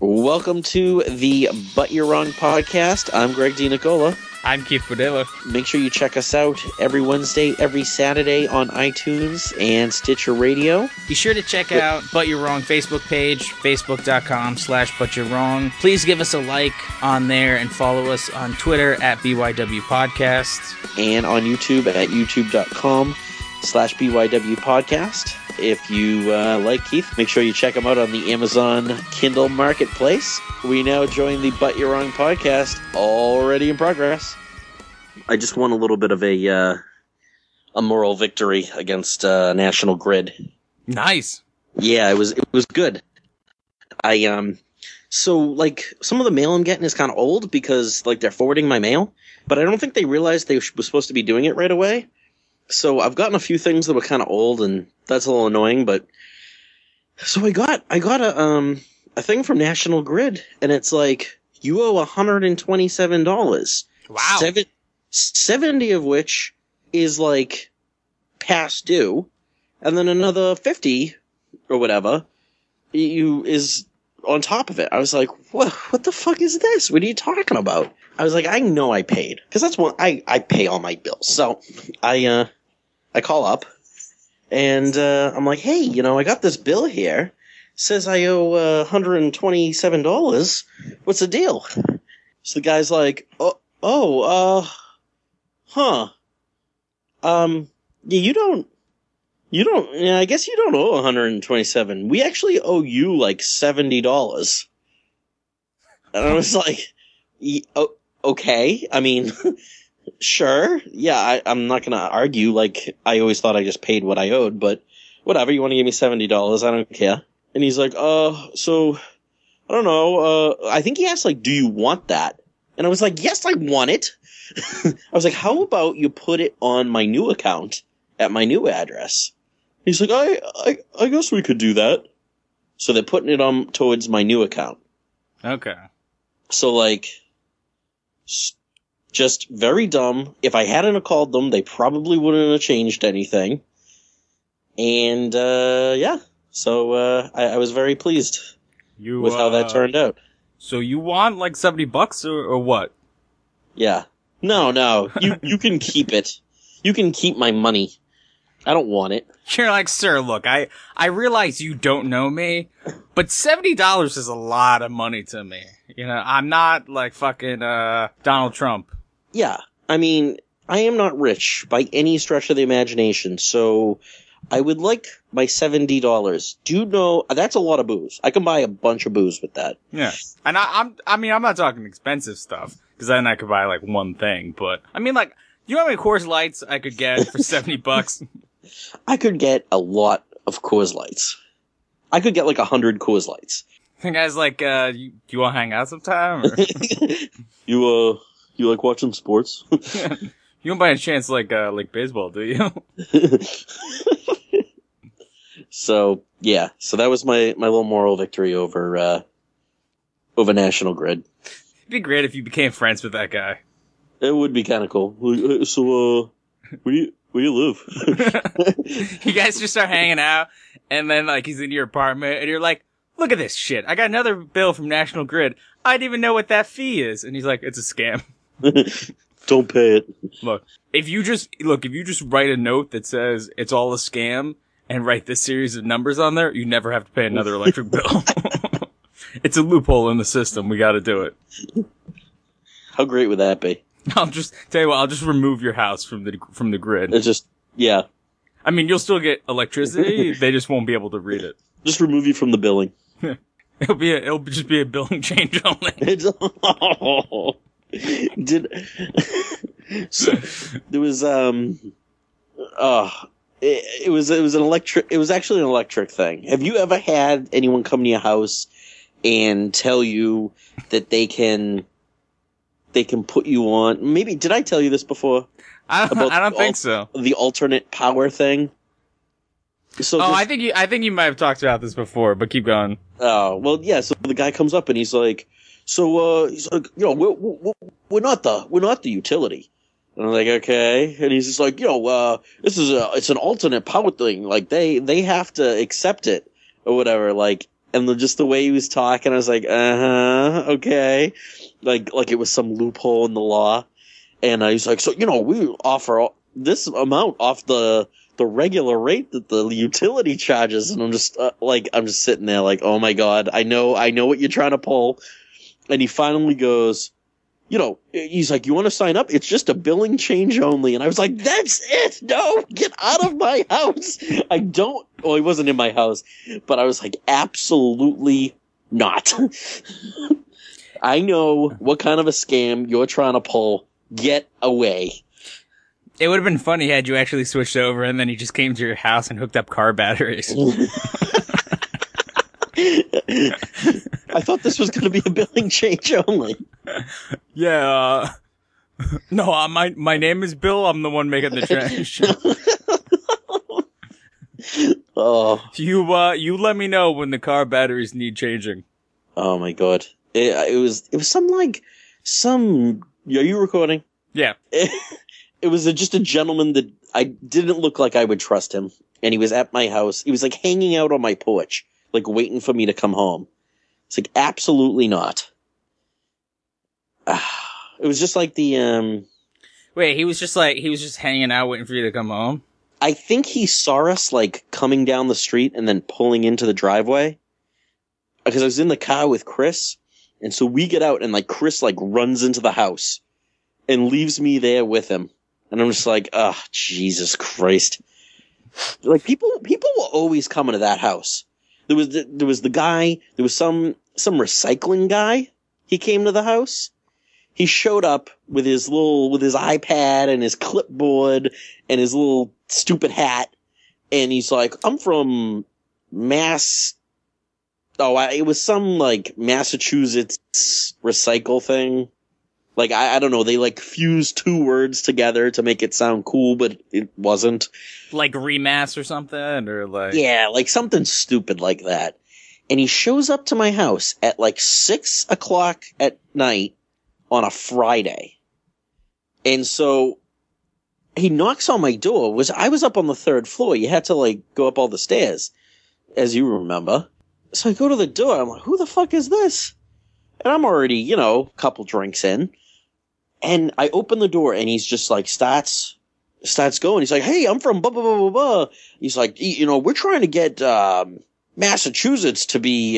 Welcome to the But You're Wrong podcast. I'm Greg DiNicola. I'm Keith Padilla. Make sure you check us out every Wednesday, every Saturday on iTunes and Stitcher Radio. Be sure to check out But You're Wrong Facebook page, facebook.com/butyourwrong. Please give us a like on there and follow us on Twitter at BYW Podcast. And on YouTube at youtube.com/BYW Podcast. If you like Keith, make sure you check him out on the Amazon Kindle Marketplace. We now join the But You're Wrong podcast, already in progress. I just won a little bit of a moral victory against National Grid. Nice. Yeah, it was good. So like some of the mail I'm getting is kind of old because like they're forwarding my mail, but I don't think they realized they were supposed to be doing it right away. So I've gotten a few things that were kind of old, and that's a little annoying. But so I got a thing from National Grid, and it's like you owe $127. Wow. 70 of which is like past due, and then another 50 or whatever is on top of it. I was like, what the fuck is this? What are you talking about? I was like, I know I paid, because that's when I pay all my bills. So I call up, and I'm like, hey, I got this bill here. Says I owe $127. What's the deal? So the guy's like, yeah, I guess you don't owe $127. We actually owe you like $70. And I was like, okay, I mean, sure, yeah, I'm not gonna argue, like, I always thought I just paid what I owed, but whatever, you want to give me $70, I don't care. And he's like, so, I don't know, I think he asked, like, do you want that? And I was like, yes, I want it. I was like, how about you put it on my new account at my new address? He's like, I guess we could do that. So they're putting it on towards my new account. Okay. So, like, just very dumb. If I hadn't have called them, they probably wouldn't have changed anything. And, yeah. So, I was very pleased with how that turned out. So you want, like, $70 or what? Yeah. No. You can keep it. You can keep my money. I don't want it. You're like, sir, look, I realize you don't know me, but $70 is a lot of money to me. I'm not like fucking, Donald Trump. Yeah. I mean, I am not rich by any stretch of the imagination, so I would like my $70. Do you know, that's a lot of booze. I can buy a bunch of booze with that. Yeah. And I'm not talking expensive stuff, because then I could buy like one thing, but I mean, like, you know how many Coors Lights I could get for $70? I could get a lot of Coors Lights. I could get like 100 Coors Lights. The guy's like, you want to hang out sometime? Or? You like watching sports? You don't by any chance like baseball, do you? So, yeah. So that was my little moral victory over National Grid. It'd be great if you became friends with that guy. It would be kind of cool. So, where do you live? You guys just start hanging out, and then like he's in your apartment, and you're like, look at this shit. I got another bill from National Grid. I didn't even know what that fee is. And he's like, it's a scam. Don't pay it. Look, if you just write a note that says it's all a scam and write this series of numbers on there, you never have to pay another electric bill. It's a loophole in the system. We gotta do it. How great would that be? I'll just remove your house from the grid. It's just, yeah. I mean, you'll still get electricity. They just won't be able to read it. Just remove you from the billing. It'll just be a billing change only. So, there was, it was actually an electric thing. Have you ever had anyone come to your house and tell you that they can put you on, maybe, did I tell you this before? I don't think so. The alternate power thing? So I think you might have talked about this before, but keep going. Oh, well, yeah, so the guy comes up and he's like, we're not the utility. And I'm like, okay. And he's just like, it's an alternate power thing. Like, they have to accept it or whatever. Like, And just the way he was talking, I was like, okay. Like it was some loophole in the law. And he's like, so, we offer this amount off the regular rate that the utility charges. And I'm just sitting there like, oh my God, I know what you're trying to pull. And he finally goes, he's like, you want to sign up? It's just a billing change only. And I was like, that's it. No, get out of my house. He wasn't in my house, but I was like, absolutely not. I know what kind of a scam you're trying to pull. Get away. It would have been funny had you actually switched over and then he just came to your house and hooked up car batteries. I thought this was going to be a billing change only. Yeah. No, my name is Bill. I'm the one making the change. Oh. You let me know when the car batteries need changing. Oh my God. It was some. Are you recording? Yeah. It was just a gentleman that I didn't look like I would trust him. And he was at my house. He was like hanging out on my porch, like waiting for me to come home. It's like, absolutely not. It was just like the, Wait, he was just hanging out waiting for you to come home? I think he saw us, like, coming down the street and then pulling into the driveway. Because I was in the car with Chris. And so we get out and, like, Chris, like, runs into the house and leaves me there with him. And I'm just like, oh, Jesus Christ. Like, people were always coming to that house. There was the guy, there was some recycling guy. He came to the house. He showed up with his iPad and his clipboard and his little stupid hat. And he's like, I'm from it was some, like, Massachusetts recycle thing. Like, I don't know, they, like, fused two words together to make it sound cool, but it wasn't. Like Remass or something? Or like... Yeah, like something stupid like that. And he shows up to my house at, like, 6 o'clock at night on a Friday. And so he knocks on my door. I was up on the 3rd floor. You had to, like, go up all the stairs, as you remember. So I go to the door. I'm like, who the fuck is this? And I'm already, a couple drinks in. And I open the door and he's just like, starts going. He's like, hey, I'm from blah, blah, blah, blah, blah. He's like, we're trying to get, Massachusetts to be,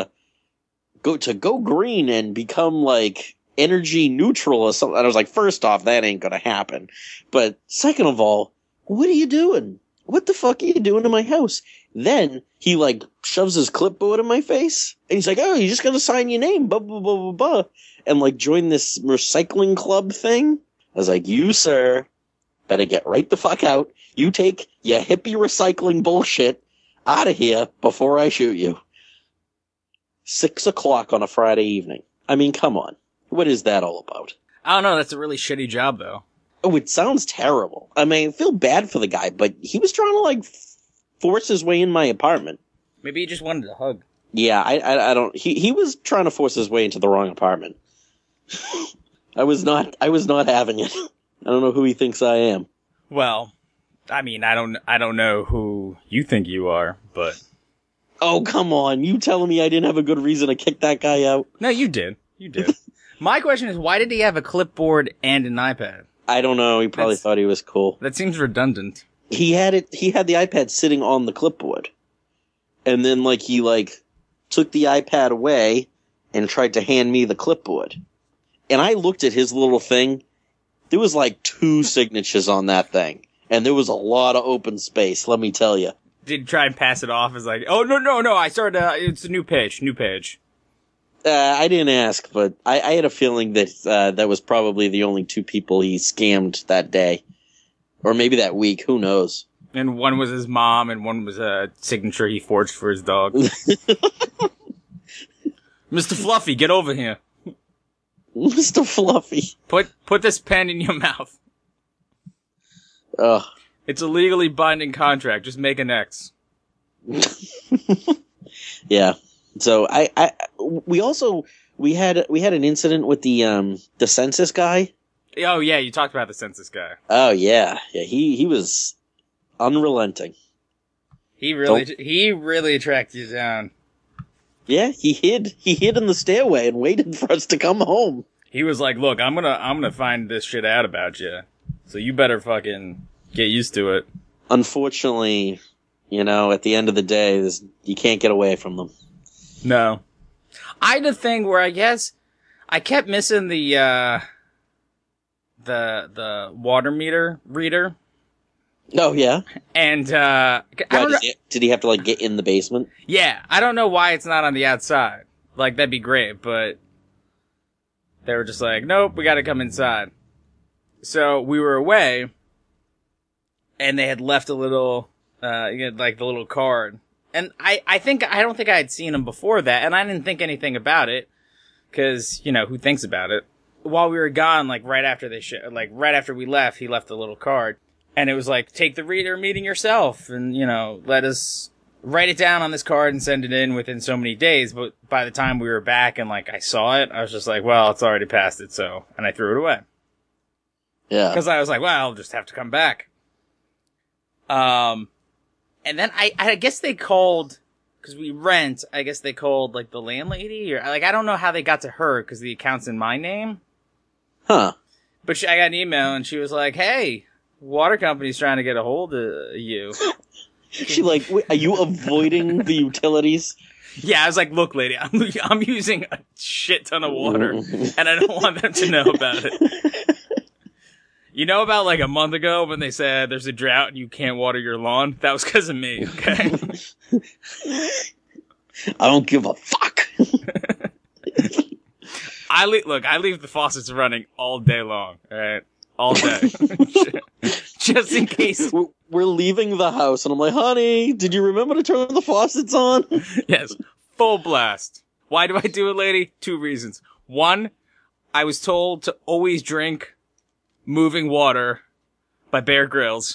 go green and become like energy neutral or something. And I was like, first off, that ain't gonna happen. But second of all, what are you doing? What the fuck are you doing in my house? Then he like shoves his clipboard in my face and he's like, oh, you're just gonna sign your name, blah, blah, blah, blah, blah, and like join this recycling club thing. I was like, you, sir, better get right the fuck out. You take your hippie recycling bullshit out of here before I shoot you. 6 o'clock on a Friday evening. I mean, come on. What is that all about? I don't know. That's a really shitty job, though. Oh, it sounds terrible. I mean, I feel bad for the guy, but he was trying to, like, force his way in my apartment. Maybe he just wanted a hug. Yeah, I don't... He was trying to force his way into the wrong apartment. I was not having it. I don't know who he thinks I am. Well, I mean, I don't know who you think you are, but... Oh, come on. You telling me I didn't have a good reason to kick that guy out? No, you did. You did. My question is, why did he have a clipboard and an iPad? I don't know. He probably thought he was cool. That seems redundant. He had the iPad sitting on the clipboard. And then, like, he, like, took the iPad away and tried to hand me the clipboard. And I looked at his little thing. There was, like, 2 signatures on that thing. And there was a lot of open space, let me tell you. Did you try and pass it off as like, oh, no, I started, it's a new page. I didn't ask, but I had a feeling that that was probably the only 2 people he scammed that day. Or maybe that week, who knows. And one was his mom, and one was a signature he forged for his dog. Mr. Fluffy, get over here. Mr. Fluffy. Put this pen in your mouth. Ugh. It's a legally binding contract. Just make an X. Yeah. So we had an incident with the census guy. Oh yeah, you talked about the census guy. Oh yeah. Yeah, he was unrelenting. He really tracked you down. Yeah, he hid in the stairway and waited for us to come home. He was like, look, I'm gonna find this shit out about you. So you better fucking get used to it. Unfortunately, at the end of the day, you can't get away from them. No. I had a thing where I guess I kept missing the water meter reader. Oh, yeah? And, I don't know. Did he have to, get in the basement? Yeah, I don't know why it's not on the outside. That'd be great, but they were just like, nope, we gotta come inside. So we were away, and they had left a little, the little card. And I don't think I had seen him before that, and I didn't think anything about it, cause, who thinks about it? While we were gone, right after right after we left, he left a little card. And it was take the reader meeting yourself and, let us write it down on this card and send it in within so many days. But by the time we were back and I saw it, I was just like, well, it's already past it. So, and I threw it away. Yeah. Cause I was like, well, I'll just have to come back. And then I guess they called, cause we rent, I guess they called the landlady or I don't know how they got to her cause the account's in my name. Huh. But I got an email and she was like, hey, water company's trying to get a hold of you. She wait, are you avoiding the utilities? Yeah, I was like, look, lady, I'm using a shit ton of water, and I don't want them to know about it. You know about a month ago when they said there's a drought and you can't water your lawn? That was because of me, okay? I don't give a fuck. I leave the faucets running all day long, alright? All day. Just in case. We're leaving the house, and I'm like, honey, did you remember to turn the faucets on? Yes. Full blast. Why do I do it, lady? 2 reasons. 1, I was told to always drink Moving Water by Bear Grylls.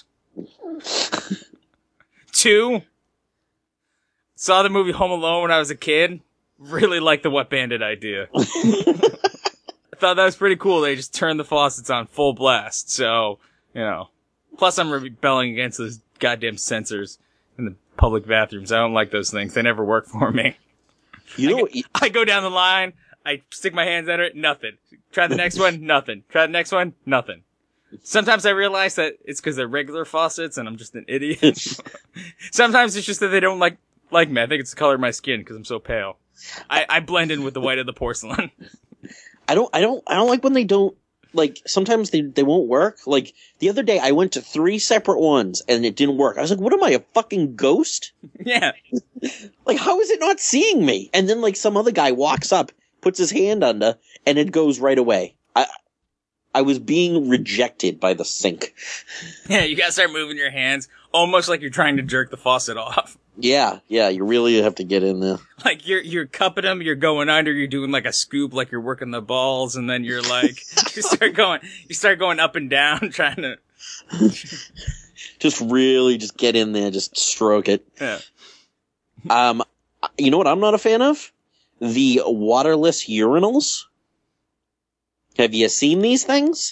2, saw the movie Home Alone when I was a kid. Really liked the Wet Bandit idea. I thought that was pretty cool. They just turned the faucets on full blast. So, plus I'm rebelling against those goddamn sensors in the public bathrooms. I don't like those things. They never work for me. I go down the line. I stick my hands under it. Nothing. Try the next one. Nothing. Try the next one. Nothing. Sometimes I realize that it's because they're regular faucets and I'm just an idiot. Sometimes it's just that they don't like me. I think it's the color of my skin because I'm so pale. I blend in with the white of the porcelain. I don't like when they don't, sometimes they won't work. The other day I went to 3 separate ones and it didn't work. I was like, what am I, a fucking ghost? Yeah. How is it not seeing me? And then some other guy walks up, puts his hand under, and it goes right away. I was being rejected by the sink. Yeah, you gotta start moving your hands, almost like you're trying to jerk the faucet off. Yeah, you really have to get in there. You're cupping them, you're going under, you're doing a scoop, you're working the balls, and then you're you start going up and down, trying to just really just get in there, just stroke it. Yeah. You know what I'm not a fan of? The waterless urinals. Have you seen these things?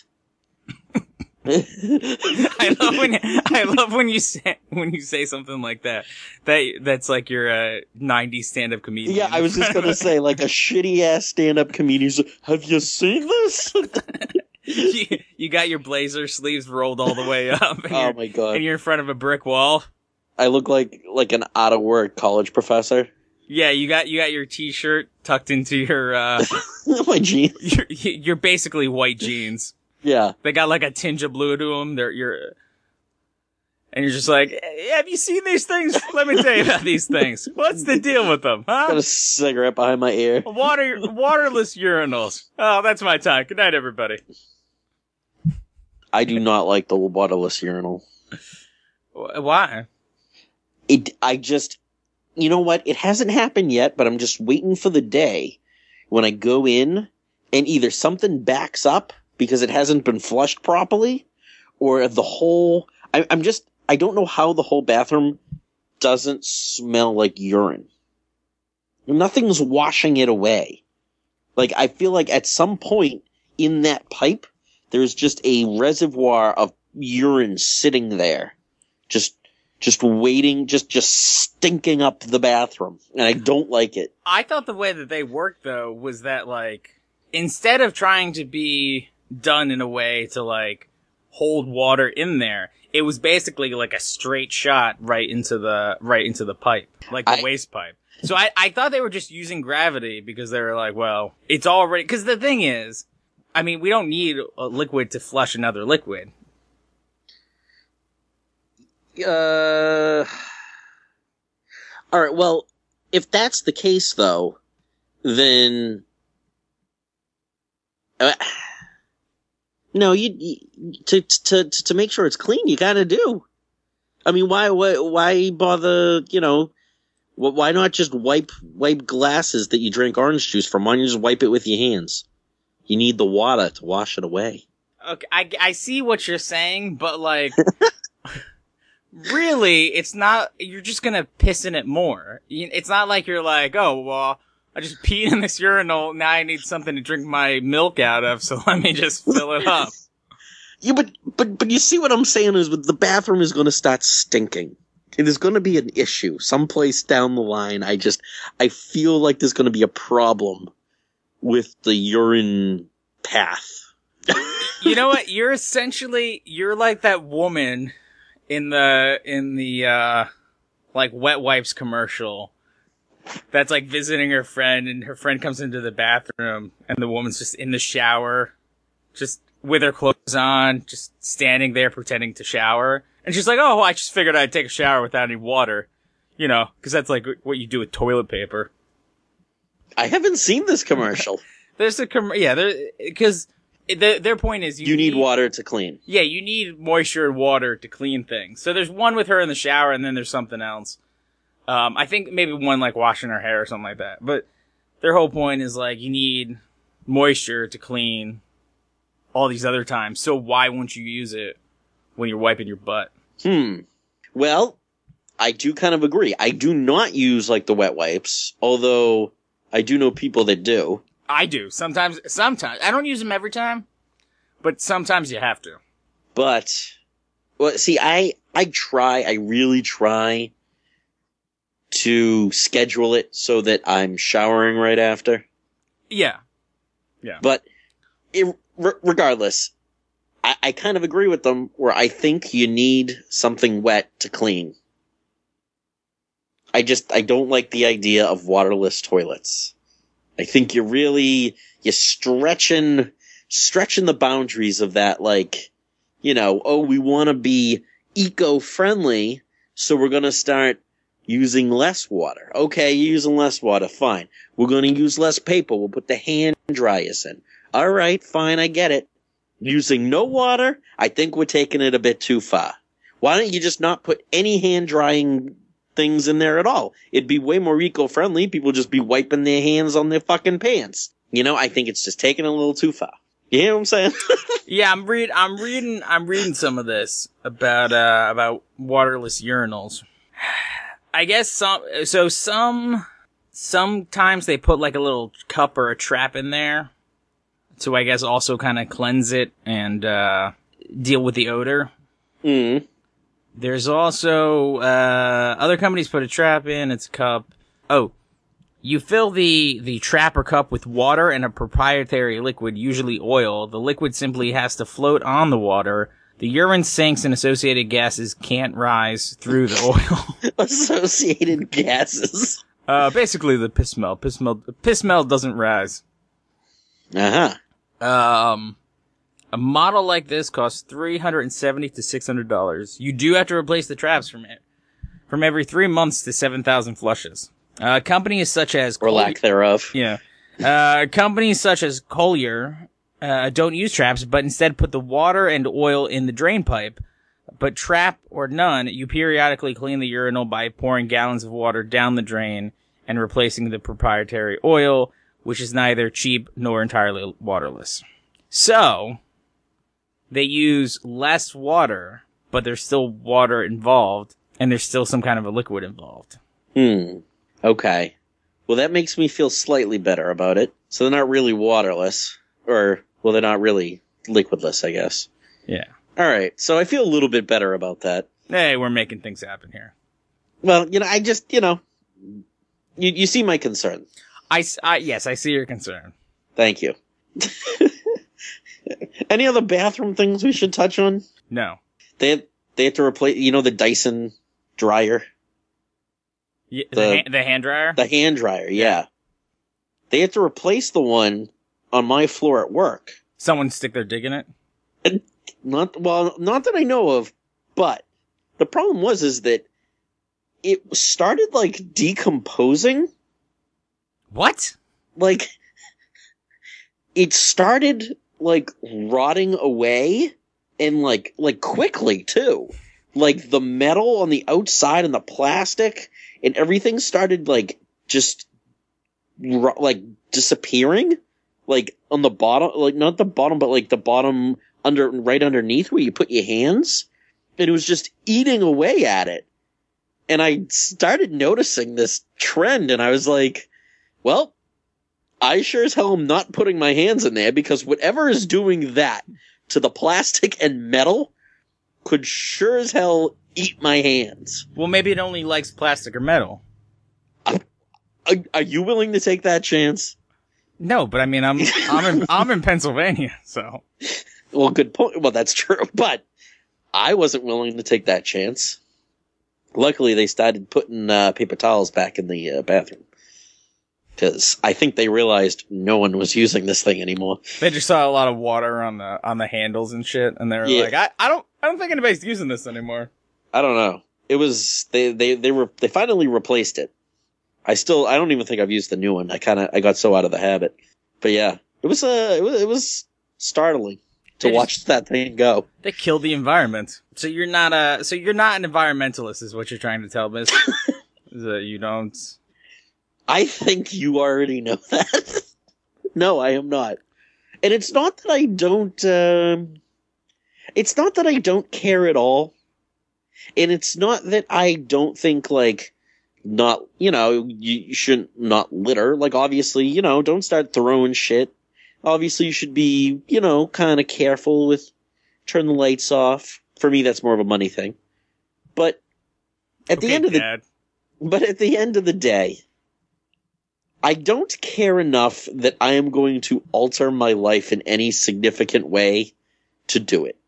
I love when you say something like that. That's like you're a 90s stand-up comedian. Yeah, I was just gonna say, a shitty ass stand-up comedian. Have you seen this? You got your blazer sleeves rolled all the way up. Oh my god! And you're in front of a brick wall. I look like an out of work college professor. Yeah, you got your t-shirt tucked into your my jeans. You're basically white jeans. Yeah. They got a tinge of blue to them. And you're just like, hey, have you seen these things? Let me tell you about these things. What's the deal with them, huh? Got a cigarette behind my ear. Waterless urinals. Oh, that's my time. Good night, everybody. I do not like the waterless urinal. Why? You know what? It hasn't happened yet, but I'm just waiting for the day when I go in and either something backs up because it hasn't been flushed properly, or the whole, I don't know how the whole bathroom doesn't smell like urine. Nothing's washing it away. I feel like at some point in that pipe, there's just a reservoir of urine sitting there. Just just waiting, just stinking up the bathroom, and I don't like it. I thought the way that they worked, though, was that, like, instead of trying to be done in a way to, like, hold water in there, it was basically like a straight shot right into the pipe, like the waste pipe. So I thought they were just using gravity because they were like, well, it's already, cause the thing is, I mean, we don't need a liquid to flush another liquid. Alright, well, if that's the case though, then, no, to make sure it's clean, you gotta do. I mean, why bother, why not just wipe glasses that you drink orange juice from? Why don't you just wipe it with your hands? You need the water to wash it away. Okay, I see what you're saying, but like, really, it's not, you're just gonna piss in it more. It's not like you're like, oh, well, I just peed in this urinal, now I need something to drink my milk out of, so let me just fill it up. Yeah, but you see what I'm saying is the bathroom is gonna start stinking. It is gonna be an issue someplace down the line. I feel like there's gonna be a problem with the urine path. You know what? You're like that woman in the like wet wipes commercial that's like visiting her friend, and her friend comes into the bathroom and the woman's just in the shower, just with her clothes on, just standing there pretending to shower. And she's like, oh, I just figured I'd take a shower without any water. Cause that's like what you do with toilet paper. I haven't seen this commercial. There's cause their point is you need water to clean. Yeah, you need moisture and water to clean things. So there's one with her in the shower, and then there's something else. I think maybe one like washing her hair or something like that. But their whole point is like you need moisture to clean all these other times. So why won't you use it when you're wiping your butt? Well, I do kind of agree. I do not use like the wet wipes, although I do know people that do. I do. Sometimes. I don't use them every time, but sometimes you have to. But, well, see, I really try to schedule it so that I'm showering right after. Yeah. Yeah. But, regardless, I kind of agree with them where I think you need something wet to clean. I don't like the idea of waterless toilets. I think you're stretching the boundaries of that, like, we want to be eco-friendly, so we're going to start using less water. Okay, you're using less water, fine. We're going to use less paper, we'll put the hand dryers in. Alright, fine, I get it. Using no water, I think we're taking it a bit too far. Why don't you just not put any hand drying things in there at all? It'd be way more eco-friendly. People just be wiping their hands on their fucking pants. I think it's just taking a little too far. You hear what I'm saying? Yeah, I'm reading some of this about waterless urinals. I guess sometimes they put like a little cup or a trap in there to, I guess, also kind of cleanse it and deal with the odor. There's also, other companies put a trap in, it's a cup. Oh, you fill the trap or cup with water and a proprietary liquid, usually oil. The liquid simply has to float on the water. The urine sinks and associated gases can't rise through the oil. Associated gases? Basically the piss smell. Piss smell doesn't rise. Uh-huh. A model like this costs $370 to $600. You do have to replace the traps from every 3 months to 7,000 flushes. Companies such as or lack thereof. Yeah. Companies such as Collier don't use traps, but instead put the water and oil in the drain pipe. But trap or none, you periodically clean the urinal by pouring gallons of water down the drain and replacing the proprietary oil, which is neither cheap nor entirely waterless. So, they use less water, but there's still water involved, and there's still some kind of a liquid involved. Okay. Well, that makes me feel slightly better about it. So they're not really waterless. They're not really liquidless, I guess. Yeah. Alright, so I feel a little bit better about that. Hey, we're making things happen here. Well, I just, you see my concern. Yes, I see your concern. Thank you. Any other bathroom things we should touch on? No. They have to replace, the Dyson dryer. Yeah, the hand dryer? The hand dryer, yeah. They have to replace the one on my floor at work. Someone stick their dick in it? Not that I know of, but the problem is that it started, decomposing. What? It started, rotting away, and, quickly, too. The metal on the outside and the plastic and everything started, just, disappearing. On the bottom, not the bottom, but, the bottom right underneath where you put your hands. And it was just eating away at it. And I started noticing this trend, and I was like, well, I sure as hell am not putting my hands in there, because whatever is doing that to the plastic and metal could sure as hell eat my hands. Well, maybe it only likes plastic or metal. Are you willing to take that chance? No, but I mean, I'm in Pennsylvania, so. Well, good point. Well, that's true, but I wasn't willing to take that chance. Luckily, they started putting paper towels back in the bathroom, because I think they realized no one was using this thing anymore. They just saw a lot of water on the handles and shit, and they were like, I don't think anybody's using this anymore. I don't know. It was they finally replaced it. I don't even think I've used the new one. I got so out of the habit. But yeah, it was startling to watch that thing go. They killed the environment. So you're not an environmentalist, is what you're trying to tell me. Is that you don't? I think you already know that. No, I am not. And it's not that I don't. It's not that I don't care at all. And it's not that I don't think not, you shouldn't not litter. Obviously, don't start throwing shit. Obviously, you should be, kind of careful with turn the lights off. For me, that's more of a money thing. But at the end of the day, I don't care enough that I am going to alter my life in any significant way to do it.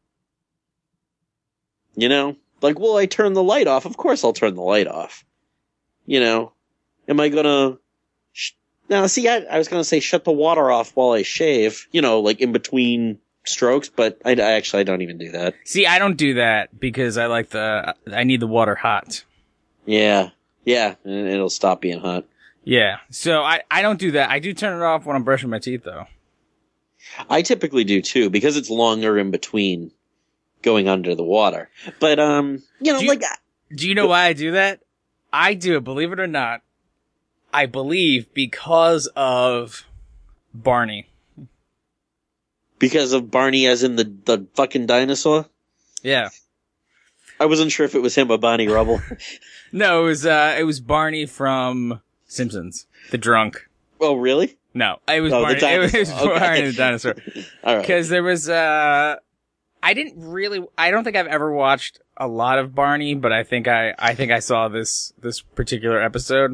Will I turn the light off? Of course I'll turn the light off. Am I gonna... Now, see, I was gonna say shut the water off while I shave, in between strokes, but I don't even do that. See, I don't do that because I need the water hot. Yeah, and it'll stop being hot. Yeah, so I don't do that. I do turn it off when I'm brushing my teeth, though. I typically do, too, because it's longer in between going under the water. But, do you know why I do that? I do it, believe it or not. I believe because of Barney. Because of Barney as in the fucking dinosaur? Yeah. I wasn't sure if it was him or Barney Rubble. No, it was Barney from Simpsons. The drunk. Oh, really? No, it was Barney. It was Barney the dinosaur. All right. Because there was, I don't think I've ever watched a lot of Barney, but I think I saw this particular episode.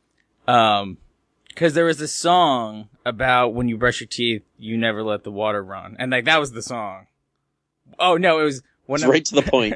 Cause there was this song about when you brush your teeth, you never let the water run. And that was the song. Oh, no, it was it's right to the point.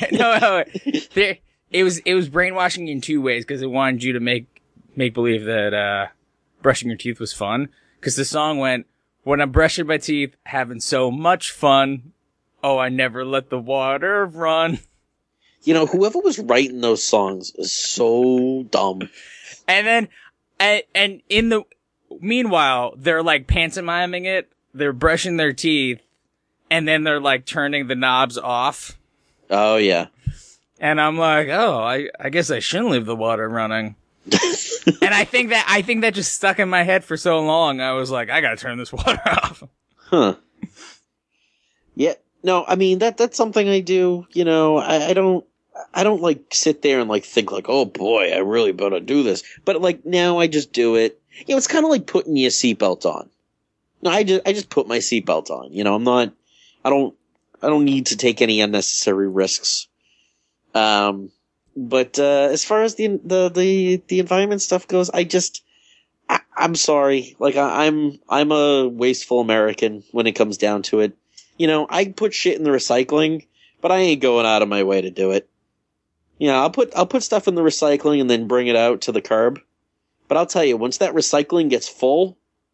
It was brainwashing in two ways, cause it wanted you to make believe that, brushing your teeth was fun. Cause the song went, when I'm brushing my teeth, having so much fun. Oh, I never let the water run. Whoever was writing those songs is so dumb. And then, and in the, meanwhile, they're pantomiming it, they're brushing their teeth, and then they're turning the knobs off. Oh, yeah. And I'm like, oh, I guess I shouldn't leave the water running. And I think that just stuck in my head for so long, I was like, I gotta turn this water off. Huh. Yeah. No, I mean, that's something I do, I don't sit there and think oh boy, I really better do this. But now I just do it. It's kind of like putting your seatbelt on. No, I just put my seatbelt on. I don't need to take any unnecessary risks. But as far as the environment stuff goes, I'm sorry. Like I'm a wasteful American when it comes down to it. I put shit in the recycling, but I ain't going out of my way to do it. I'll put stuff in the recycling and then bring it out to the curb. But I'll tell you, once that recycling gets full,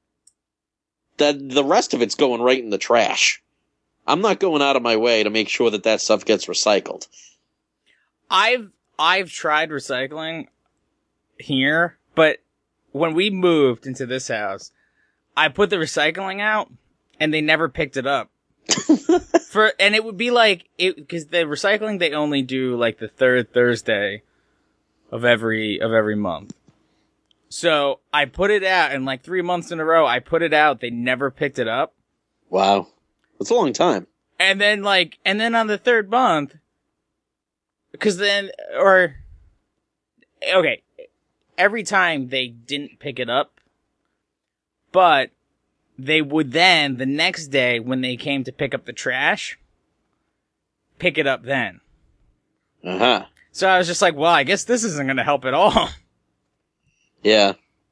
the rest of it's going right in the trash. I'm not going out of my way to make sure that stuff gets recycled. I've tried recycling here, but when we moved into this house, I put the recycling out and they never picked it up. And it would be like because the recycling they only do like the third Thursday of every month. So I put it out, and like 3 months in a row, I put it out. They never picked it up. Wow, that's a long time. And then on the third month, every time they didn't pick it up, but they would then, the next day when they came to pick up the trash, pick it up then. Uh-huh. So I was just like, well, I guess this isn't going to help at all. Yeah.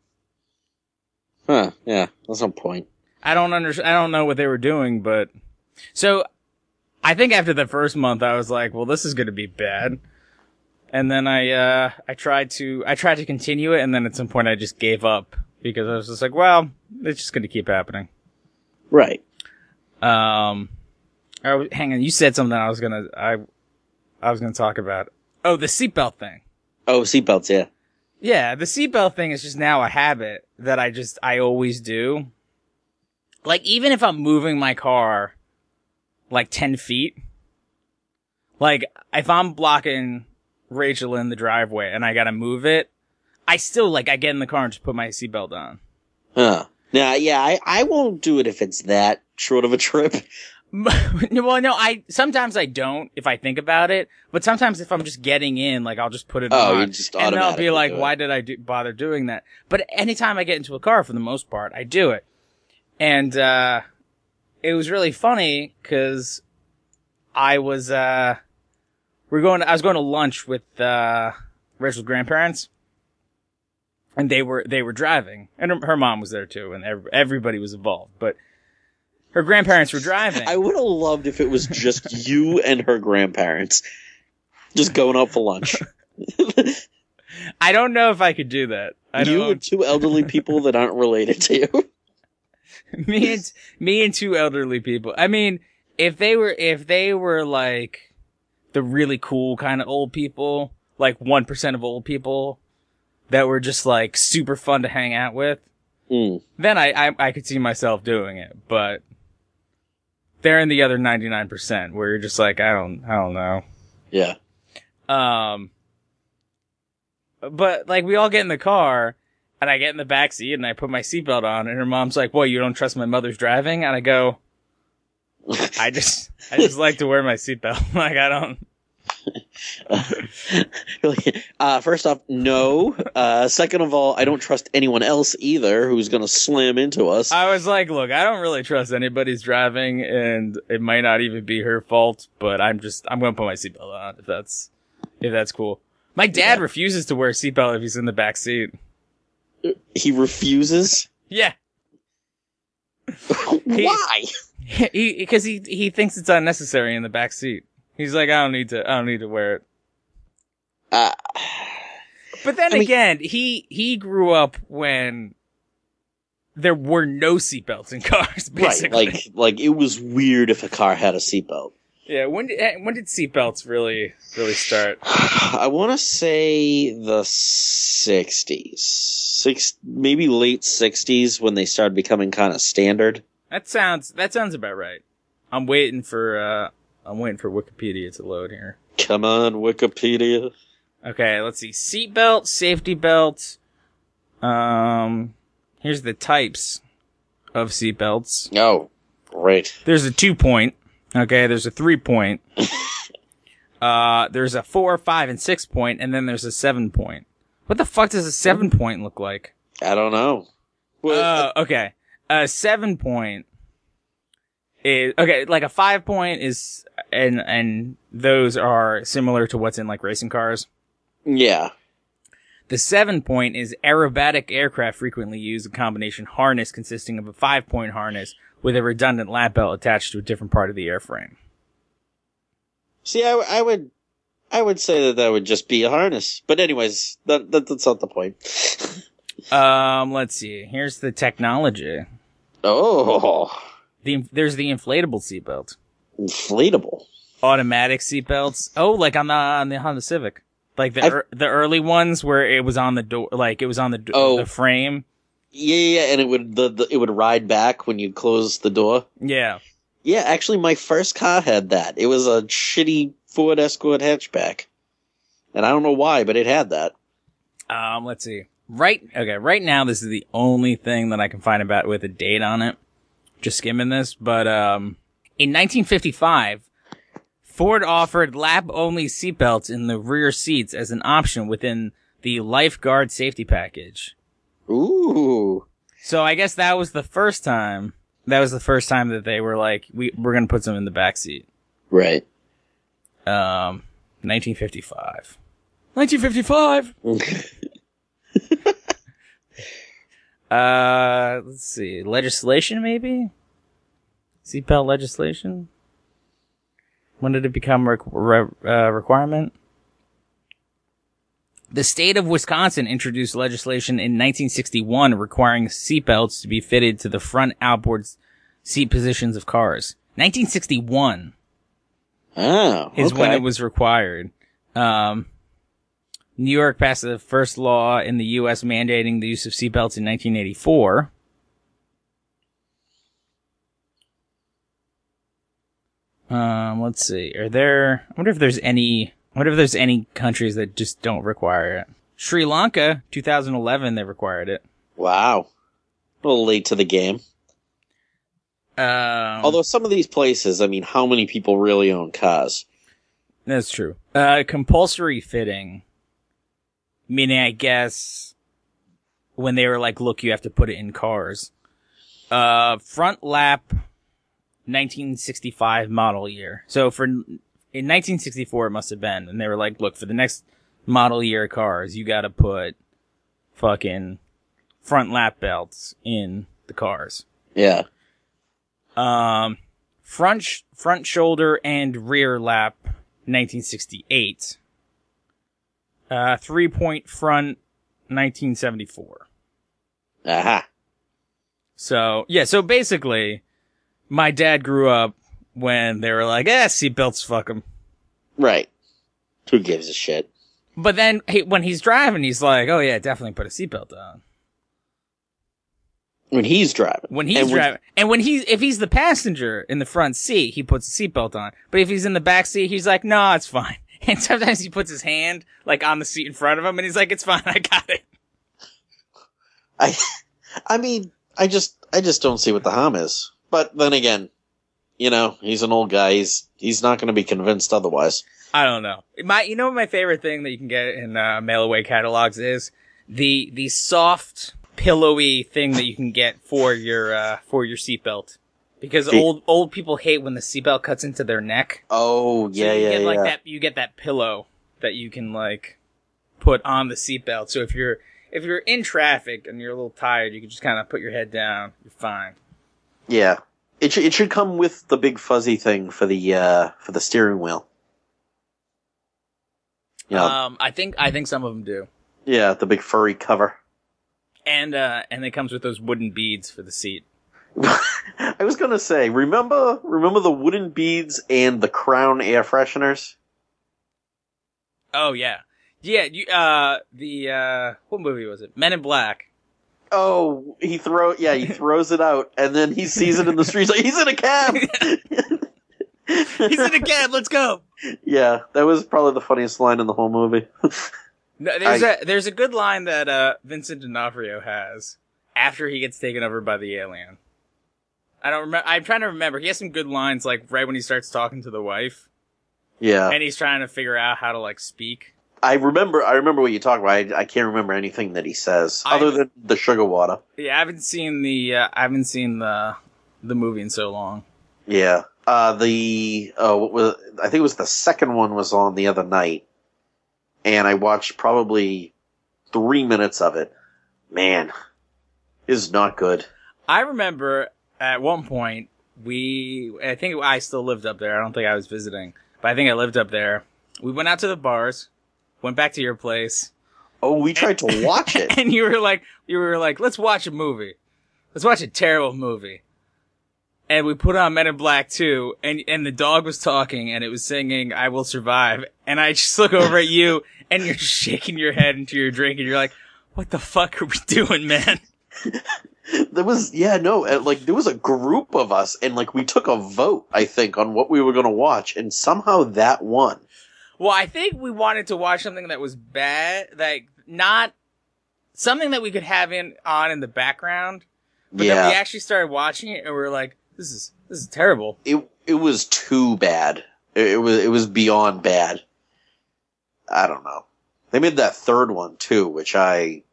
Huh, yeah, that's no point. I don't know what they were doing, but so I think after the first month I was like, well, this is going to be bad. And then I tried to continue it, and then at some point I just gave up because I was just like, well, it's just going to keep happening. Right. Hang on, you said something I was going to talk about. Oh, the seatbelt thing. Oh, seatbelts, yeah. Yeah, the seatbelt thing is just now a habit that I always do. Like, even if I'm moving my car, like, 10 feet, like, if I'm blocking Rachel in the driveway and I gotta move it, I still, I get in the car and just put my seatbelt on. Huh. Now, yeah, I won't do it if it's that short of a trip. Well, no, sometimes I don't if I think about it, but sometimes if I'm just getting in, I'll just put it on. You just and then I'll be like, why do did I bother doing that? But anytime I get into a car, for the most part, I do it. And, it was really funny because I was going to lunch with, Rachel's grandparents. And they were driving. And her mom was there too, and everybody was involved, but her grandparents were driving. I would have loved if it was just you and her grandparents just going out for lunch. I don't know if I could do that. You and two elderly people that aren't related to you. me and two elderly people. I mean, if they were like the really cool kind of old people, like 1% of old people that were just like super fun to hang out with, then I could see myself doing it. But they're in the other 99% where you're just like, I don't know. Yeah. But we all get in the car and I get in the back seat and I put my seatbelt on and her mom's like, "What, you don't trust my mother's driving?" And I go, I just like to wear my seatbelt. I don't. First off, no. Second of all, I don't trust anyone else either who's gonna slam into us. I was like, look, I don't really trust anybody's driving, and it might not even be her fault, but I'm gonna put my seatbelt on if that's cool. My dad refuses to wear a seatbelt if he's in the back seat. He refuses? Yeah. Why? Because he thinks it's unnecessary in the back seat. He's like, I don't need to wear it. But then again, he grew up when there were no seatbelts in cars, basically. Right, like it was weird if a car had a seatbelt. Yeah, when did seatbelts really start? I want to say the 60s. Maybe late 60s when they started becoming kind of standard. That sounds about right. I'm waiting for Wikipedia to load here. Come on, Wikipedia. Okay, let's see. Seatbelt, safety belt. Here's the types of seatbelts. Oh, great. There's a 2-point. Okay, there's a 3-point. There's a 4, 5, and 6-point, and then there's a 7-point. What the fuck does a 7-point look like? I don't know. Okay. A 7-point is, okay, like a 5-point is and those are similar to what's in like racing cars. Yeah. The 7-point is aerobatic aircraft frequently use a combination harness consisting of a 5-point harness with a redundant lap belt attached to a different part of the airframe. See, I would say that would just be a harness. But anyways, that's not the point. Let's see. Here's the technology. Oh. There's the inflatable seatbelt. Inflatable. Automatic seatbelts. Oh, like on the Honda Civic. Like the early ones where it was on the door, like it was on the frame. Yeah, and it would ride back when you close the door. Yeah. Yeah, actually my first car had that. It was a shitty Ford Escort hatchback. And I don't know why, but it had that. Let's see. Right now this is the only thing that I can find about with a date on it. Just skimming this, but in 1955 Ford offered lap-only seatbelts in the rear seats as an option within the Lifeguard safety package. Ooh. So I guess that was the first time. That was the first time that they were like, we're going to put some in the back seat. Right. 1955. 1955! Let's see. Legislation, maybe? Seatbelt legislation? When did it become requirement? The state of Wisconsin introduced legislation in 1961 requiring seatbelts to be fitted to the front outboard seat positions of cars. 1961 is when it was required. New York passed the first law in the U.S. mandating the use of seatbelts in 1984. Let's see. I wonder if there's any countries that just don't require it. Sri Lanka, 2011, they required it. Wow. A little late to the game. Although some of these places, I mean, how many people really own cars? That's true. Compulsory fitting. Meaning, I guess, when they were like, look, you have to put it in cars. Front lap, 1965 model year. So in 1964 it must have been, and they were like, look, for the next model year cars, you gotta put fucking front lap belts in the cars. Yeah. Front shoulder and rear lap, 1968. 3-point front, 1974. Aha. So basically, my dad grew up when they were like, seatbelts, fuck 'em. Right. Who gives a shit? But then, when he's driving, he's like, oh yeah, definitely put a seatbelt on. When he's driving. If he's the passenger in the front seat, he puts a seatbelt on. But if he's in the back seat, he's like, no, it's fine. And sometimes he puts his hand, like, on the seat in front of him, and he's like, it's fine, I got it. I mean, I just don't see what the harm is. But then again, he's an old guy. He's not going to be convinced otherwise. I don't know. You know what my favorite thing that you can get in mail away catalogs is? The soft, pillowy thing that you can get for your seatbelt. Because old people hate when the seatbelt cuts into their neck. Oh, yeah, so you get that pillow that you can like put on the seatbelt. So if you're in traffic and you're a little tired, you can just kind of put your head down. You're fine. Yeah. It should come with the big fuzzy thing for the steering wheel. Yeah. I think some of them do. Yeah, the big furry cover. And it comes with those wooden beads for the seat. I was gonna say, remember the wooden beads and the Crown air fresheners? Oh yeah. Yeah, what movie was it? Men in Black. Oh, he throws it out, and then he sees it in the streets. Like, he's in a cab. He's in a cab. Let's go. Yeah, that was probably the funniest line in the whole movie. No, there's a good line that Vincent D'Onofrio has after he gets taken over by the alien. I don't remember. I'm trying to remember. He has some good lines, like right when he starts talking to the wife. Yeah, and he's trying to figure out how to like speak. I remember what you talk about. I can't remember anything that he says other than the sugar water. Yeah, I haven't seen the movie in so long. Yeah, I think it was the second one was on the other night, and I watched probably 3 minutes of it. Man, it is not good. I remember at one point, I think I still lived up there. I don't think I was visiting, but I think I lived up there. We went out to the bars, went back to your place. Oh, we tried to watch it. And you were like, let's watch a movie. Let's watch a terrible movie. And we put on Men in Black 2, and the dog was talking, and it was singing, I Will Survive. And I just look over at you, and you're shaking your head into your drink, and you're like, what the fuck are we doing, man? There was a group of us, and like we took a vote, I think, on what we were going to watch, and somehow that won. Well, I think we wanted to watch something that was bad, like not something that we could have on in the background. But then we actually started watching it, and we were like, "This is terrible." It was too bad. It was beyond bad. I don't know. They made that third one too, which I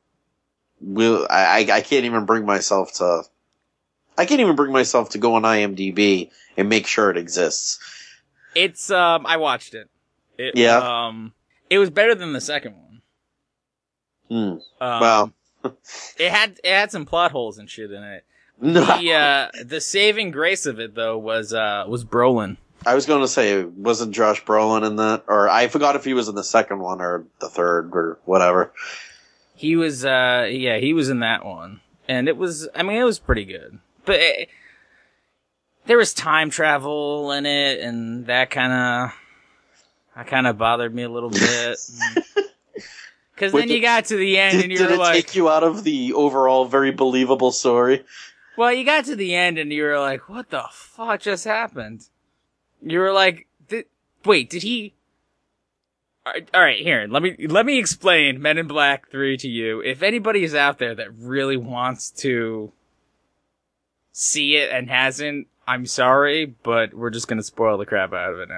can't even bring myself to. I can't even bring myself to go on IMDb and make sure it exists. It's I watched it. It was better than the second one. Well, it had some plot holes and shit in it. no. The saving grace of it though was Brolin. I was going to say, wasn't Josh Brolin in that? Or I forgot if he was in the second one or the third or whatever. He was, he was in that one. And it was pretty good. But there was time travel in it, and that kind of bothered me a little bit. Because then you got to the end, and you were like... Did it take you out of the overall very believable story? Well, you got to the end, and you were like, what the fuck just happened? You were like, wait, did he... Alright, here, let me explain Men in Black 3 to you. If anybody is out there that really wants to see it and hasn't, I'm sorry, but we're just gonna spoil the crap out of it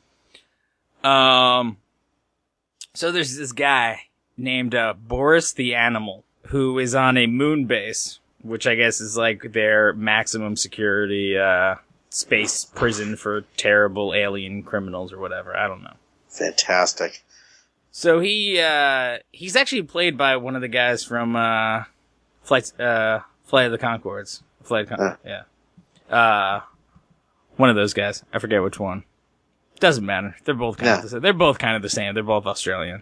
now. So there's this guy named, Boris the Animal, who is on a moon base, which I guess is like their maximum security, space prison for terrible alien criminals or whatever. I don't know. Fantastic. So he's actually played by one of the guys from Flight of the Conchords. One of those guys. I forget which one. Doesn't matter. They're both kind of the same. They're both kind of the same. They're both Australian.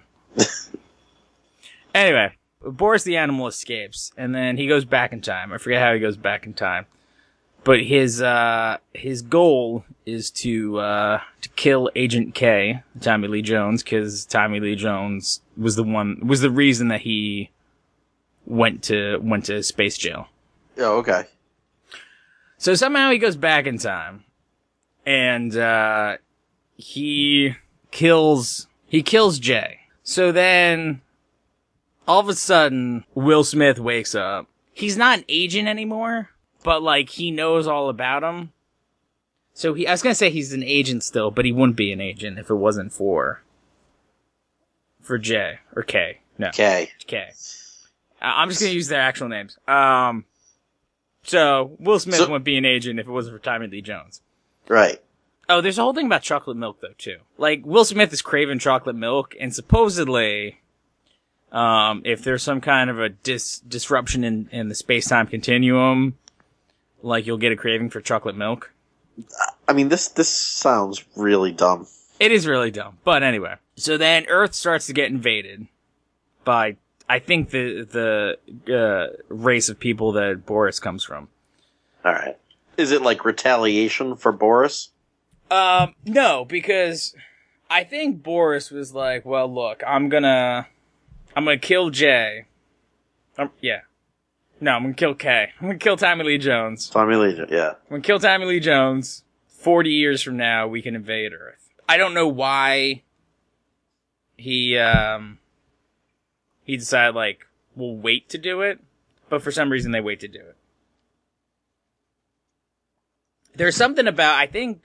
Anyway, Boris the Animal escapes, and then he goes back in time. I forget how he goes back in time. But his goal is to kill Agent K, Tommy Lee Jones, because Tommy Lee Jones was the reason that he went to space jail. Oh, okay. So somehow he goes back in time, and he kills Jay. So then, all of a sudden, Will Smith wakes up. He's not an agent anymore. But, like, he knows all about him. So I was gonna say he's an agent still, but he wouldn't be an agent if it wasn't for J, or K. No. K. I'm just gonna use their actual names. So, Will Smith wouldn't be an agent if it wasn't for Tommy Lee Jones. Right. Oh, there's a whole thing about chocolate milk, though, too. Like, Will Smith is craving chocolate milk, and supposedly, if there's some kind of a disruption in the space-time continuum, like, you'll get a craving for chocolate milk. I mean, this sounds really dumb. It is really dumb. But anyway. So then Earth starts to get invaded by, I think, the race of people that Boris comes from. Alright. Is it like retaliation for Boris? No, because I think Boris was like, well, look, I'm gonna kill Jay. Yeah. No, I'm gonna kill K. I'm gonna kill Tommy Lee Jones. Tommy Lee Jones, yeah. I'm gonna kill Tommy Lee Jones. 40 years from now, we can invade Earth. I don't know why he decided, like, we'll wait to do it, but for some reason they wait to do it. There's something about, I think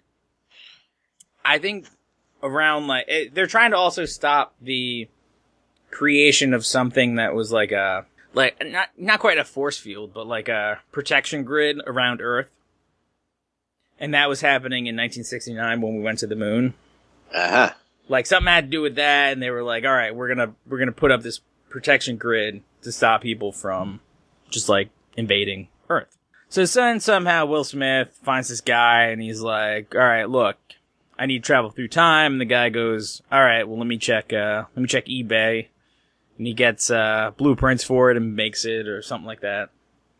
around, like, they're trying to also stop the creation of something that was like a, like, not quite a force field, but like a protection grid around Earth. And that was happening in 1969 when we went to the moon. Uh-huh. Like, something had to do with that, and they were like, all right, we're gonna put up this protection grid to stop people from just, like, invading Earth. So then somehow Will Smith finds this guy, and he's like, all right, look, I need to travel through time. And the guy goes, all right, well, let me check eBay. And he gets blueprints for it and makes it or something like that.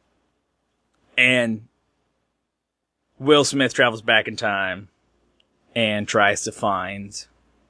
And Will Smith travels back in time and tries to find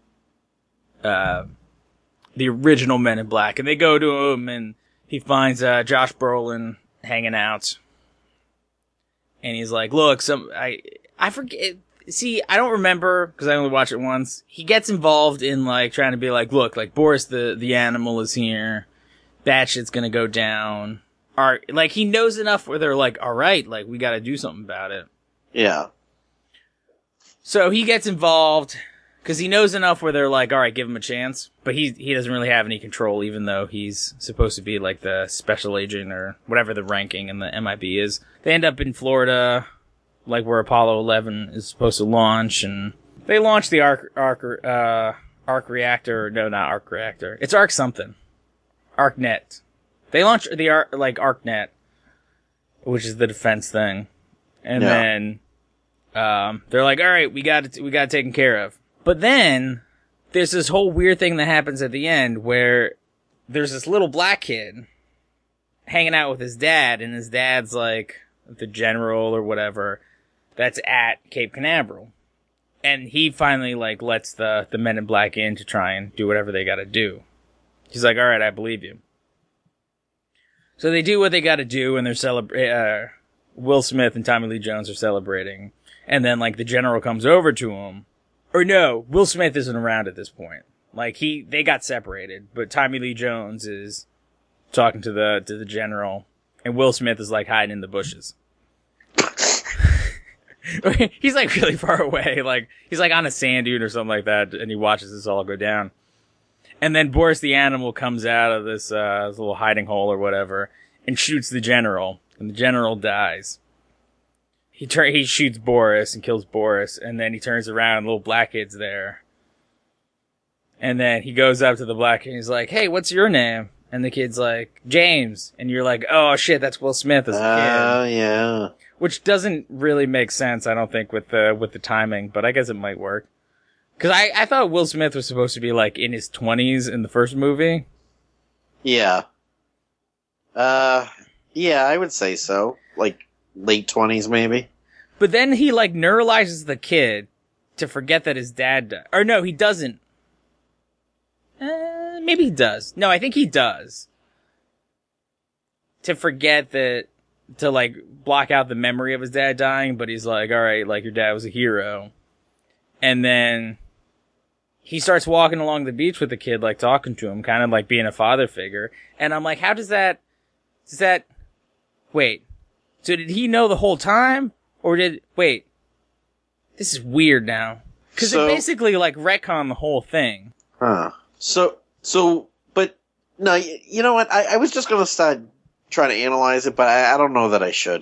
the original Men in Black. And they go to him, and he finds Josh Brolin hanging out. And he's like, look, I forget. See, I don't remember, because I only watched it once. He gets involved in, like, trying to be like, look, like, Boris the animal is here. That shit's gonna go down. Like, he knows enough where they're like, alright, like, we gotta do something about it. Yeah. So he gets involved, because he knows enough where they're like, alright, give him a chance. But he doesn't really have any control, even though he's supposed to be, like, the special agent, or whatever the ranking in the MIB is. They end up in Florida, like where Apollo 11 is supposed to launch, and they launch the arc reactor. No, not arc reactor. It's arc something. ArcNet. They launch the ArcNet, which is the defense thing, and then they're like, all right, we got it taken care of. But then there's this whole weird thing that happens at the end where there's this little black kid hanging out with his dad, and his dad's like the general or whatever that's at Cape Canaveral. And he finally, like, lets the Men in Black in to try and do whatever they gotta do. He's like, alright, I believe you. So they do what they gotta do, and they're Will Smith and Tommy Lee Jones are celebrating. And then, like, the general comes over to him. Or no, Will Smith isn't around at this point. Like, they got separated, but Tommy Lee Jones is talking to the general, and Will Smith is, like, hiding in the bushes. He's, like, really far away. Like, he's, like, on a sand dune or something like that, and he watches this all go down. And then Boris the animal comes out of this little hiding hole or whatever, and shoots the general, and the general dies. He shoots Boris and kills Boris, and then he turns around, and little black kid's there. And then he goes up to the black kid, and he's like, hey, what's your name? And the kid's like, James. And you're like, oh shit, that's Will Smith as a kid. Oh, yeah. Which doesn't really make sense, I don't think, with the timing, but I guess it might work. Cause I thought Will Smith was supposed to be, like, in his 20s in the first movie. Yeah. Yeah, I would say so. Like, late 20s, maybe. But then he, like, neuralizes the kid to forget that his dad died. Or no, he doesn't. Maybe he does. No, I think he does. To forget that, to, like, block out the memory of his dad dying, but he's like, alright, like, your dad was a hero. And then he starts walking along the beach with the kid, like, talking to him, kind of like being a father figure. And I'm like, how does that, wait, so did he know the whole time? Or wait, this is weird now. Cause it basically, like, retconned the whole thing. Huh. But, no, you know what? I was just gonna start trying to analyze it, but I don't know that I should.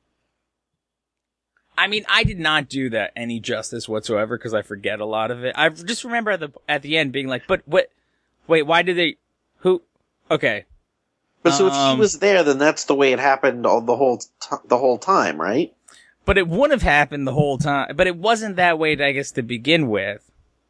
I mean, I did not do that any justice whatsoever, because I forget a lot of it. I just remember at the end being like, but what, wait, why did they, okay. But so if he was there, then that's the way it happened all the whole time, right? But it wouldn't have happened the whole time. But it wasn't that way, I guess, to begin with.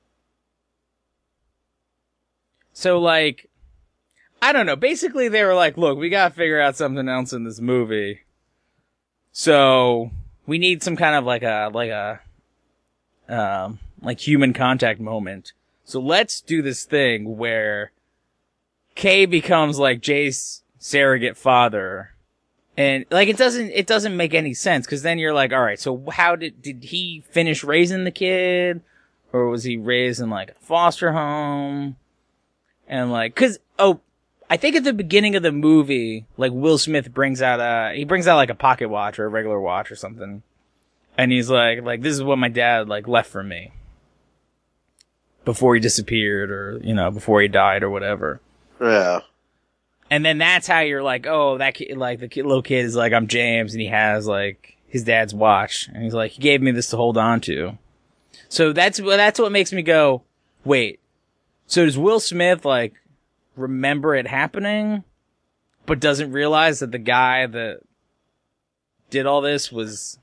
So, like, I don't know. Basically, they were like, look, we gotta figure out something else in this movie. So, we need some kind of like human contact moment. So let's do this thing where Kay becomes like Jay's surrogate father. And, like, it doesn't make any sense, cause then you're like, alright, so how did he finish raising the kid? Or was he raised in, like, a foster home? And, like, I think at the beginning of the movie, like, Will Smith brings out like a pocket watch or a regular watch or something. And he's like, this is what my dad, like, left for me. Before he disappeared or, before he died or whatever. Yeah. And then that's how you're like, oh, that kid, like, little kid is like, I'm James, and he has, like, his dad's watch, and he's like, he gave me this to hold on to. So that's what makes me go, wait. So does Will Smith like remember it happening, but doesn't realize that the guy that did all this was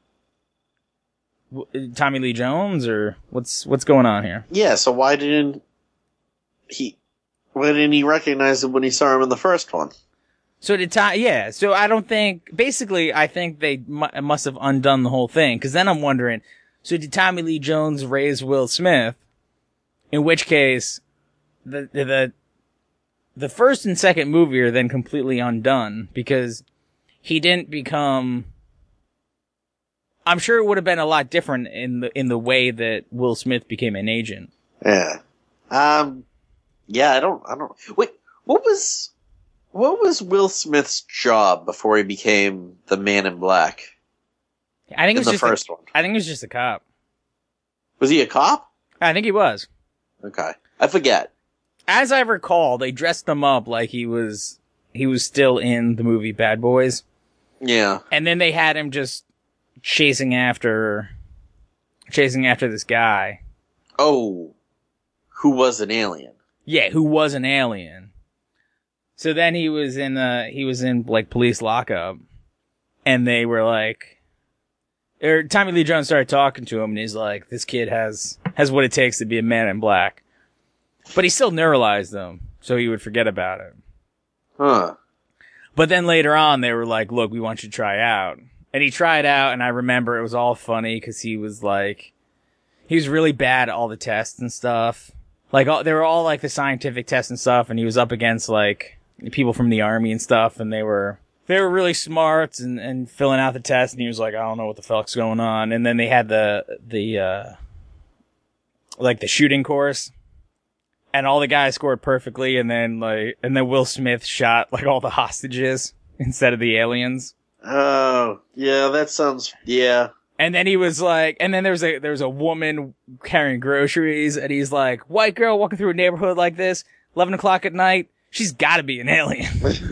Tommy Lee Jones, or what's going on here? Yeah. So why didn't he recognize him when he saw him in the first one? So so I don't think, basically, I think they must have undone the whole thing, because then I'm wondering, so did Tommy Lee Jones raise Will Smith? In which case, the first and second movie are then completely undone, because he didn't become, I'm sure it would have been a lot different in the way that Will Smith became an agent. Yeah. Yeah, I don't, wait, what was Will Smith's job before he became the Man in Black? I think it was the just first one. I think he was just a cop. Was he a cop? I think he was. Okay. I forget. As I recall, they dressed him up like he was still in the movie Bad Boys. Yeah. And then they had him just chasing after this guy. Oh. Who was an alien? Yeah, who was an alien. So then he was in like police lockup, and they were like, or Tommy Lee Jones started talking to him, and he's like, this kid has what it takes to be a Man in Black. But he still neuralized them, so he would forget about it. Huh. But then later on, they were like, look, we want you to try out. And he tried out, and I remember it was all funny, because he was really bad at all the tests and stuff. Like, they were all like the scientific tests and stuff, and he was up against like people from the army and stuff, and they were really smart and filling out the test, and he was like, I don't know what the fuck's going on. And then they had the shooting course, and all the guys scored perfectly, and then Will Smith shot like all the hostages instead of the aliens. Oh, yeah, that sounds, yeah. And then he was like, and then there was a woman carrying groceries, and he's like, white girl walking through a neighborhood like this, 11 o'clock at night, she's gotta be an alien.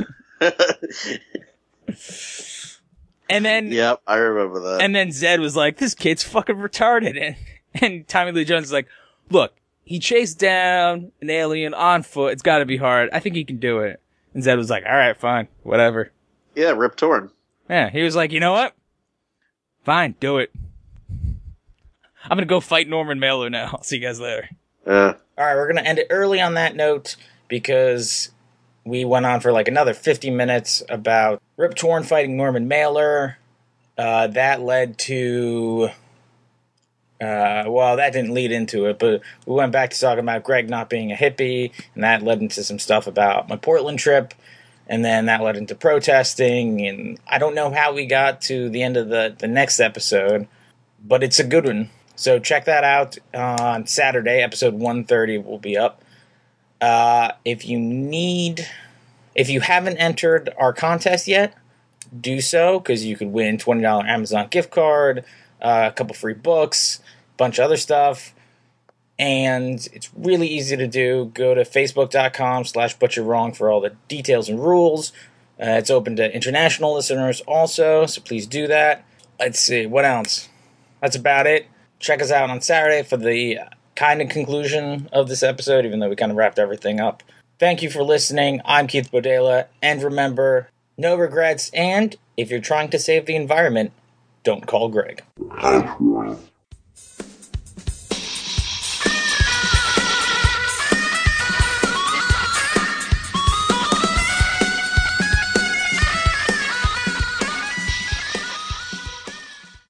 And then, yep, I remember that. And then Zed was like, this kid's fucking retarded. And Tommy Lee Jones is like, look, he chased down an alien on foot. It's gotta be hard. I think he can do it. And Zed was like, all right, fine, whatever. Yeah, Rip Torn. Yeah, he was like, you know what? Fine, do it. I'm gonna go fight Norman Mailer now. I'll see you guys later. Alright, we're gonna end it early on that note, because we went on for like another 50 minutes about Rip Torn fighting Norman Mailer. That led to... well, that didn't lead into it, but we went back to talking about Greg not being a hippie, and that led into some stuff about my Portland trip. And then that led into protesting, and I don't know how we got to the end of the next episode, but it's a good one. So check that out on Saturday. Episode 130 will be up. If you haven't entered our contest yet, do so, because you could win $20 Amazon gift card, a couple free books, a bunch of other stuff. And it's really easy to do. Go to facebook.com/butcherwrong for all the details and rules. It's open to international listeners also, so please do that. Let's see, what else? That's about it. Check us out on Saturday for the kind of conclusion of this episode, even though we kind of wrapped everything up. Thank you for listening. I'm Keith Bodela, and remember, no regrets, and if you're trying to save the environment, don't call Greg.